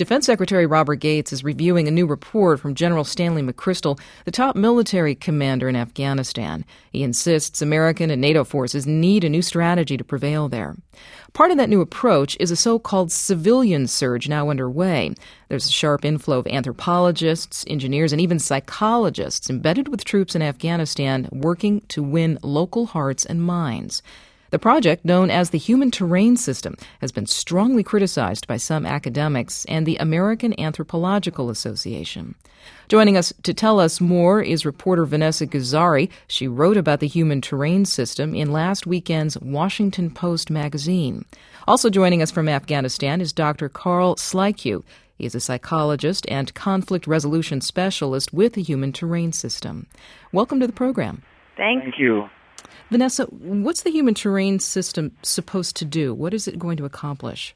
Defense Secretary Robert Gates is reviewing a new report from General Stanley McChrystal, the top military commander in Afghanistan. He insists American and NATO forces need a new strategy to prevail there. Part of that new approach is a so-called civilian surge now underway. There's a sharp inflow of anthropologists, engineers, and even psychologists embedded with troops in Afghanistan working to win local hearts and minds. The project, known as the Human Terrain System, has been strongly criticized by some academics and the American Anthropological Association. Joining us to tell us more is reporter Vanessa Gazzari. She wrote about the Human Terrain System in last weekend's Washington Post magazine. Also joining us from Afghanistan is Dr. Carl Slykew. He is a psychologist and conflict resolution specialist with the Human Terrain System. Welcome to the program. Thank you. Vanessa, what's the Human Terrain System supposed to do? What is it going to accomplish?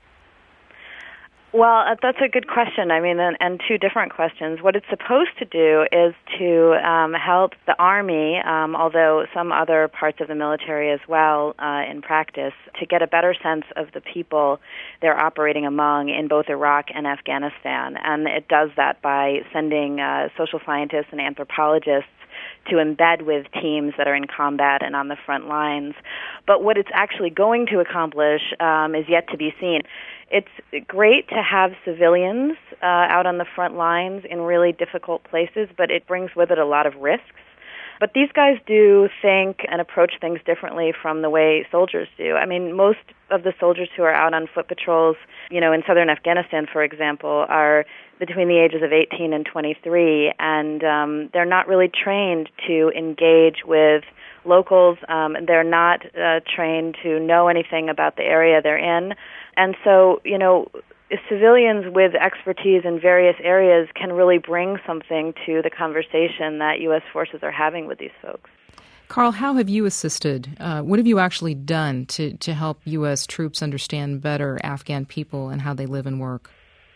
Well, that's a good question. And two different questions. What it's supposed to do is to help the Army, although some other parts of the military as well in practice, to get a better sense of the people they're operating among in both Iraq and Afghanistan. And it does that by sending social scientists and anthropologists to embed with teams that are in combat and on the front lines. But what it's actually going to accomplish is yet to be seen. It's great to have civilians out on the front lines in really difficult places, but it brings with it a lot of risks. But these guys do think and approach things differently from the way soldiers do. Most of the soldiers who are out on foot patrols, in southern Afghanistan, for example, are between the ages of 18 and 23, and they're not really trained to engage with locals. They're not trained to know anything about the area they're in. And so, civilians with expertise in various areas can really bring something to the conversation that U.S. forces are having with these folks. Carl, how have you assisted? What have you actually done to help U.S. troops understand better Afghan people and how they live and work?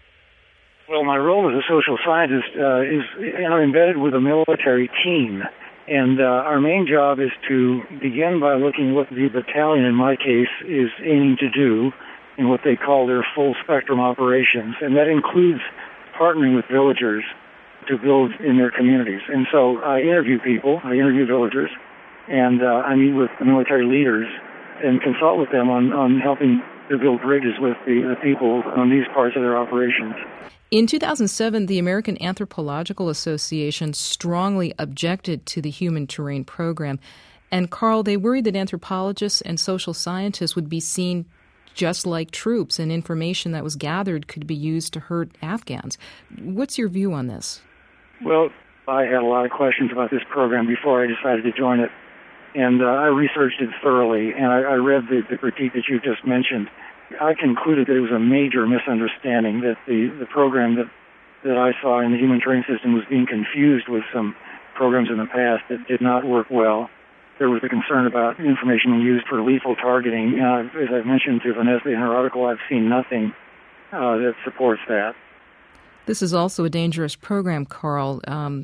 Well, my role as a social scientist is embedded with a military team. And our main job is to begin by looking at what the battalion, in my case, is aiming to do in what they call their full spectrum operations. And that includes partnering with villagers to build in their communities. And so I interview people, I interview villagers, and I meet with the military leaders and consult with them on helping to build bridges with the people on these parts of their operations. In 2007, the American Anthropological Association strongly objected to the Human Terrain program. And Carl, they worried that anthropologists and social scientists would be seen just like troops, and information that was gathered could be used to hurt Afghans. What's your view on this? Well, I had a lot of questions about this program before I decided to join it. And I researched it thoroughly, and I read the critique that you just mentioned. I concluded that it was a major misunderstanding, that the program that I saw in the Human Terrain System was being confused with some programs in the past that did not work well. There was a concern about information being used for lethal targeting. As I mentioned to Vanessa in her article, I've seen nothing that supports that. This is also a dangerous program, Carl.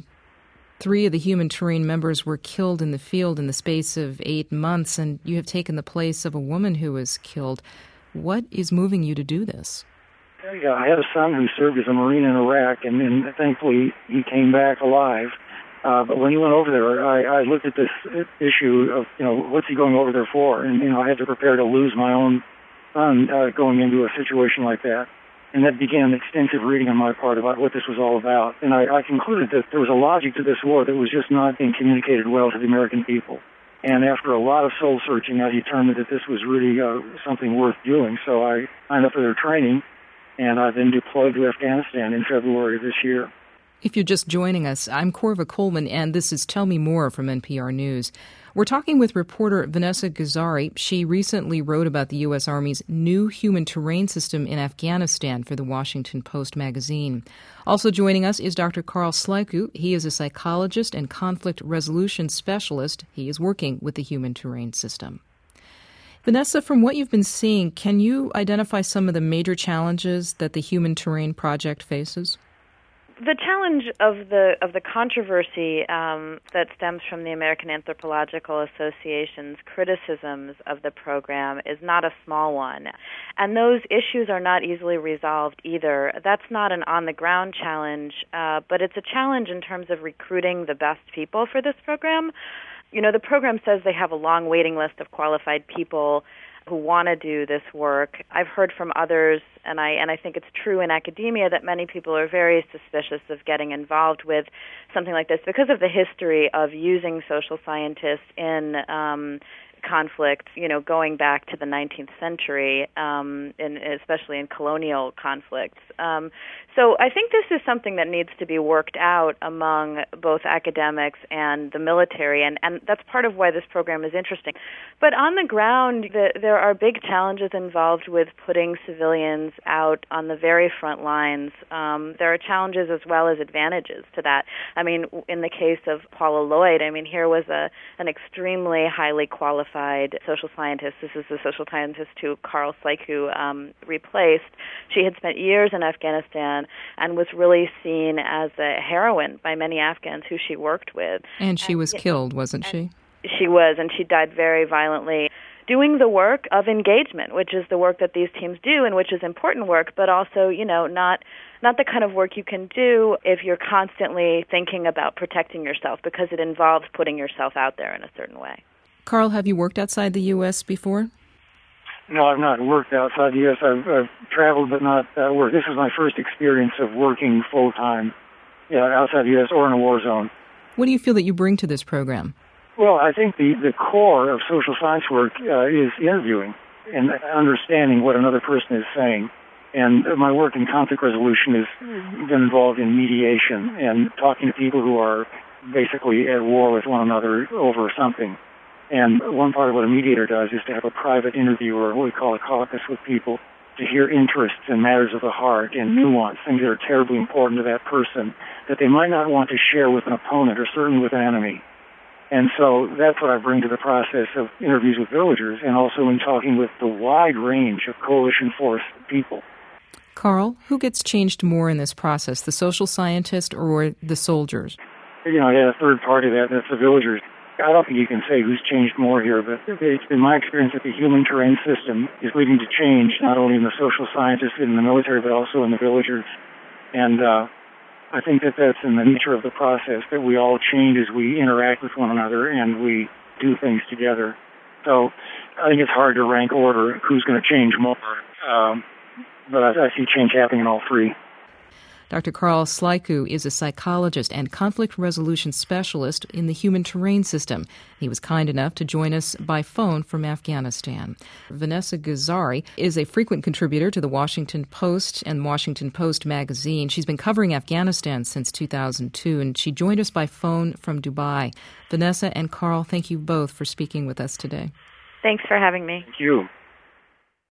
3 of the Human Terrain members were killed in the field in the space of 8 months, and you have taken the place of a woman who was killed. What is moving you to do this? Yeah, I had a son who served as a Marine in Iraq, and thankfully he came back alive. But when he went over there, I looked at this issue of, what's he going over there for? And, I had to prepare to lose my own son going into a situation like that. And that began extensive reading on my part about what this was all about. And I concluded that there was a logic to this war that was just not being communicated well to the American people. And after a lot of soul searching, I determined that this was really something worth doing. So I signed up for their training, and I then deployed to Afghanistan in February of this year. If you're just joining us, I'm Corva Coleman, and this is Tell Me More from NPR News. We're talking with reporter Vanessa Gazzari. She recently wrote about the U.S. Army's new Human Terrain System in Afghanistan for the Washington Post magazine. Also joining us is Dr. Carl Slykew. He is a psychologist and conflict resolution specialist. He is working with the Human Terrain System. Vanessa, from what you've been seeing, can you identify some of the major challenges that the Human Terrain Project faces? The challenge of the controversy that stems from the American Anthropological Association's criticisms of the program is not a small one, and those issues are not easily resolved either. That's not an on-the-ground challenge, but it's a challenge in terms of recruiting the best people for this program. You know, the program says they have a long waiting list of qualified people who want to do this work. I've heard from others, and I think it's true in academia, that many people are very suspicious of getting involved with something like this because of the history of using social scientists in conflicts, you know, going back to the 19th century, especially in colonial conflicts. So I think this is something that needs to be worked out among both academics and the military, and that's part of why this program is interesting. But on the ground, there are big challenges involved with putting civilians out on the very front lines. There are challenges as well as advantages to that. I mean, in the case of Paula Lloyd, I mean, here was an extremely highly qualified social scientist. This is the social scientist who Karl Sleiku replaced. She had spent years in Afghanistan and was really seen as a heroine by many Afghans who she worked with. And she was killed, wasn't she? She was, and she died very violently doing the work of engagement, which is the work that these teams do and which is important work, but also, you know, not the kind of work you can do if you're constantly thinking about protecting yourself, because it involves putting yourself out there in a certain way. Karl, have you worked outside the U.S. before? No, I've not worked outside the U.S. I've traveled, but not worked. This is my first experience of working full-time outside the U.S. or in a war zone. What do you feel that you bring to this program? Well, I think the core of social science work is interviewing and understanding what another person is saying. And my work in conflict resolution has been involved in mediation and talking to people who are basically at war with one another over something. And one part of what a mediator does is to have a private interview, or what we call a caucus, with people to hear interests and matters of the heart and nuance, things that are terribly important to that person that they might not want to share with an opponent or certainly with an enemy. And so that's what I bring to the process of interviews with villagers, and also in talking with the wide range of coalition force people. Karl, who gets changed more in this process, the social scientist or the soldiers? You know, a third party that's the villagers. I don't think you can say who's changed more here, but it's been my experience that the human terrain system is leading to change, not only in the social scientists and in the military, but also in the villagers. And I think that that's in the nature of the process, that we all change as we interact with one another and we do things together. So I think it's hard to rank order who's going to change more, but I see change happening in all three. Dr. Karl Sleiku is a psychologist and conflict resolution specialist in the human terrain system. He was kind enough to join us by phone from Afghanistan. Vanessa Gazzari is a frequent contributor to the Washington Post and Washington Post magazine. She's been covering Afghanistan since 2002, and she joined us by phone from Dubai. Vanessa and Karl, thank you both for speaking with us today. Thanks for having me. Thank you.